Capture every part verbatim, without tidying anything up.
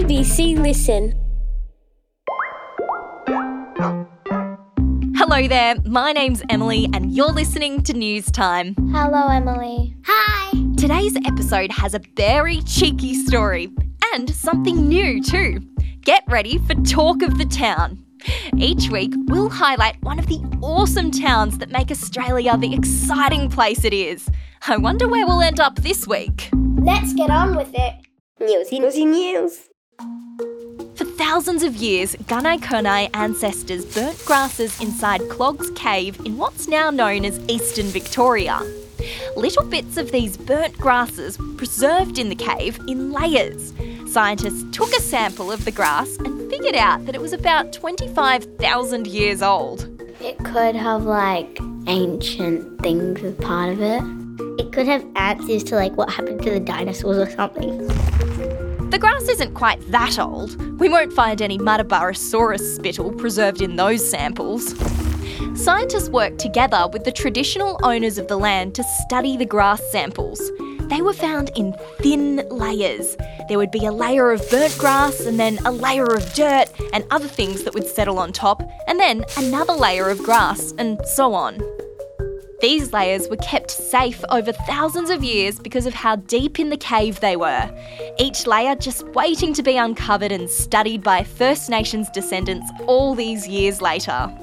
A B C Listen. Hello there, my name's Emily and you're listening to News Time. Hello, Emily. Hi. Today's episode has a very cheeky story and something new too. Get ready for Talk of the Town. Each week, we'll highlight one of the awesome towns that make Australia the exciting place it is. I wonder where we'll end up this week. Let's get on with it. Newsy, newsy, news. For thousands of years, Gunai Kurnai ancestors burnt grasses inside Clogs Cave in what's now known as Eastern Victoria. Little bits of these burnt grasses preserved in the cave in layers. Scientists took a sample of the grass and figured out that it was about twenty-five thousand years old. It could have, like, ancient things as part of it. It could have answers to, like, what happened to the dinosaurs or something. The grass isn't quite that old. We won't find any Muttaburrasaurus spittle preserved in those samples. Scientists worked together with the traditional owners of the land to study the grass samples. They were found in thin layers. There would be a layer of burnt grass and then a layer of dirt and other things that would settle on top, and then another layer of grass, and so on. These layers were kept safe over thousands of years because of how deep in the cave they were, each layer just waiting to be uncovered and studied by First Nations descendants all these years later.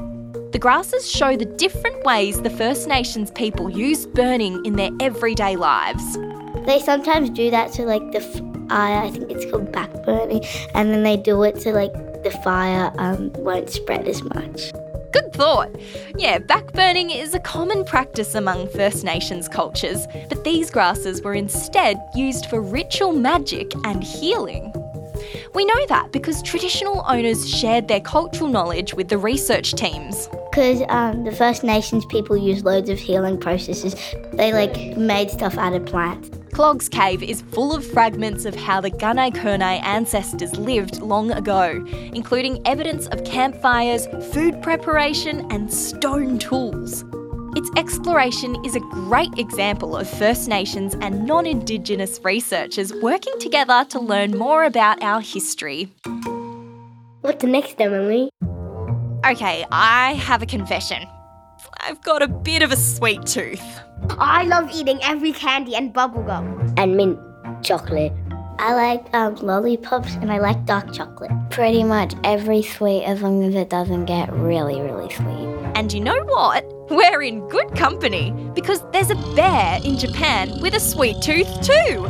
The grasses show the different ways the First Nations people used burning in their everyday lives. They sometimes do that to, like, the, f- uh, I think it's called backburning, and then they do it so, like, the fire um, won't spread as much. Good thought. Yeah, backburning is a common practice among First Nations cultures, but these grasses were instead used for ritual magic and healing. We know that because traditional owners shared their cultural knowledge with the research teams. Because um, the First Nations people use loads of healing processes. They, like, made stuff out of plants. Clogs Cave is full of fragments of how the Gunai Kurnai ancestors lived long ago, including evidence of campfires, food preparation and stone tools. Its exploration is a great example of First Nations and non-Indigenous researchers working together to learn more about our history. What's next, Emily? Okay, I have a confession. I've got a bit of a sweet tooth. I love eating every candy and bubblegum. And mint chocolate. I like um, lollipops and I like dark chocolate. Pretty much every sweet as long as it doesn't get really, really sweet. And you know what? We're in good company because there's a bear in Japan with a sweet tooth too.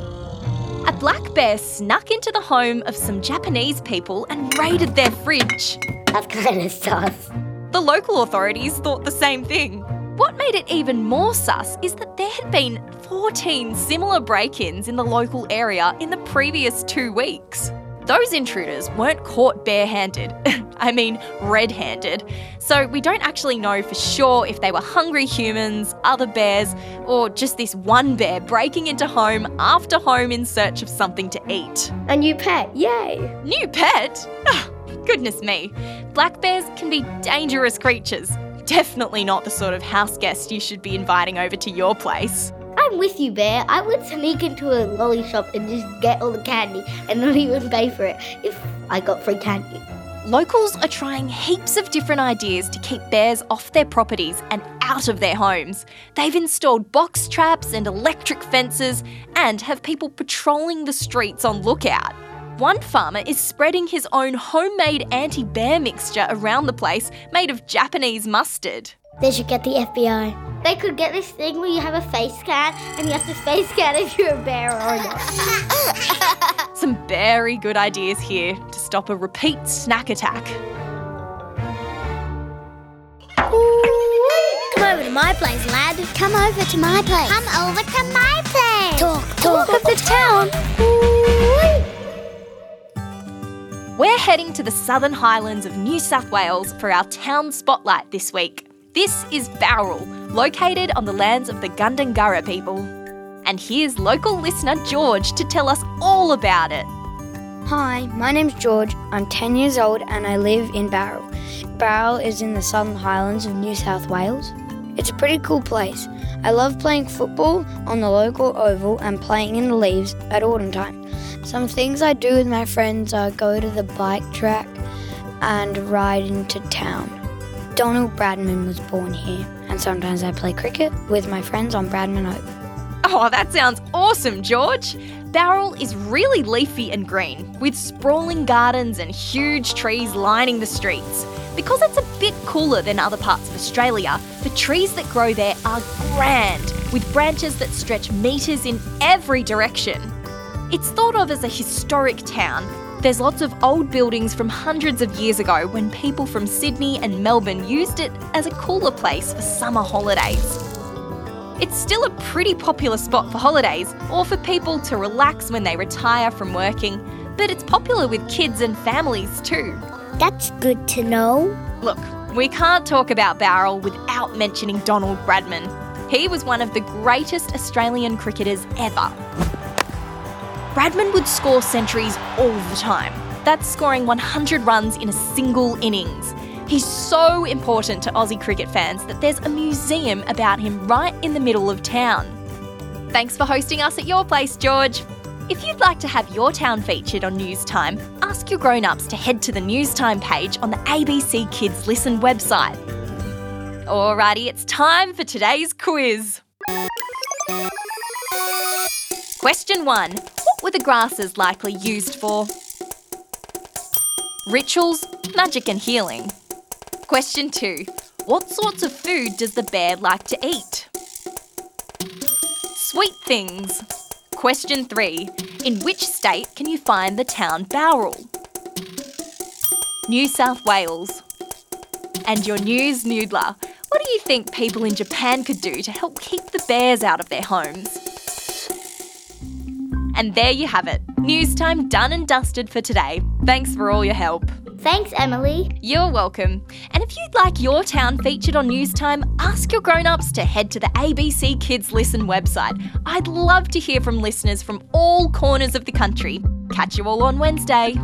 A black bear snuck into the home of some Japanese people and raided their fridge. That's kind of sus. The local authorities thought the same thing. What made it even more sus is that there had been fourteen similar break-ins in the local area in the previous two weeks. Those intruders weren't caught barehanded, I mean red-handed, so we don't actually know for sure if they were hungry humans, other bears, or just this one bear breaking into home after home in search of something to eat. A new pet, yay! New pet? Goodness me. Black bears can be dangerous creatures. Definitely not the sort of house guest you should be inviting over to your place. I'm with you, Bear. I would sneak into a lolly shop and just get all the candy and not even pay for it if I got free candy. Locals are trying heaps of different ideas to keep bears off their properties and out of their homes. They've installed box traps and electric fences and have people patrolling the streets on lookout. One farmer is spreading his own homemade anti-bear mixture around the place made of Japanese mustard. They should get the F B I. They could get this thing where you have a face scan and you have to face scan if you're a bear or not. Some very good ideas here to stop a repeat snack attack. Come over to my place, lad. Come over to my place. Come over to my place. Talk, talk, Talk of the town. We're heading to the Southern Highlands of New South Wales for our town spotlight this week. This is Bowral, located on the lands of the Gundungurra people. And here's local listener George to tell us all about it. Hi, my name's George. I'm ten years old and I live in Bowral. Bowral is in the Southern Highlands of New South Wales. It's a pretty cool place. I love playing football on the local oval and playing in the leaves at autumn time. Some things I do with my friends are go to the bike track and ride into town. Donald Bradman was born here, and sometimes I play cricket with my friends on Bradman Oak. Oh, that sounds awesome, George. Bowral is really leafy and green, with sprawling gardens and huge trees lining the streets. Because it's a bit cooler than other parts of Australia, the trees that grow there are grand, with branches that stretch metres in every direction. It's thought of as a historic town. There's lots of old buildings from hundreds of years ago when people from Sydney and Melbourne used it as a cooler place for summer holidays. It's still a pretty popular spot for holidays or for people to relax when they retire from working, but it's popular with kids and families too. That's good to know. Look, we can't talk about Bowral without mentioning Donald Bradman. He was one of the greatest Australian cricketers ever. Bradman would score centuries all the time. That's scoring one hundred runs in a single innings. He's so important to Aussie cricket fans that there's a museum about him right in the middle of town. Thanks for hosting us at your place, George. If you'd like to have your town featured on News Time, ask your grown-ups to head to the News Time page on the A B C Kids Listen website. Alrighty, it's time for today's quiz. Question one. What were the grasses likely used for? Rituals, magic and healing. Question two. What sorts of food does the bear like to eat? Sweet things. Question three. In which state can you find the town Bowral? New South Wales. And your news noodler. What do you think people in Japan could do to help keep the bears out of their homes? And there you have it. News Time done and dusted for today. Thanks for all your help. Thanks, Emily. You're welcome. And if you'd like your town featured on News Time, ask your grown-ups to head to the A B C Kids Listen website. I'd love to hear from listeners from all corners of the country. Catch you all on Wednesday.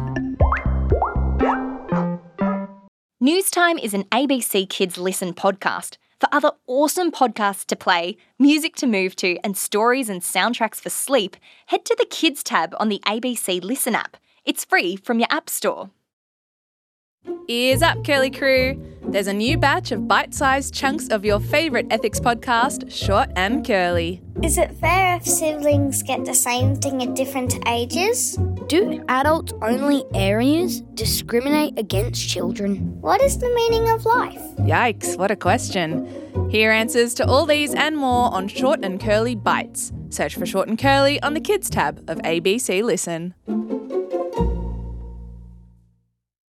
News Time is an A B C Kids Listen podcast. For other awesome podcasts to play, music to move to, and stories and soundtracks for sleep, head to the Kids tab on the A B C Listen app. It's free from your app store. Ears up, Curly Crew! There's a new batch of bite-sized chunks of your favourite ethics podcast, Short and Curly. Is it fair if siblings get the same thing at different ages? Do adults-only areas discriminate against children? What is the meaning of life? Yikes, what a question. Hear answers to all these and more on Short and Curly Bites. Search for Short and Curly on the Kids tab of A B C Listen.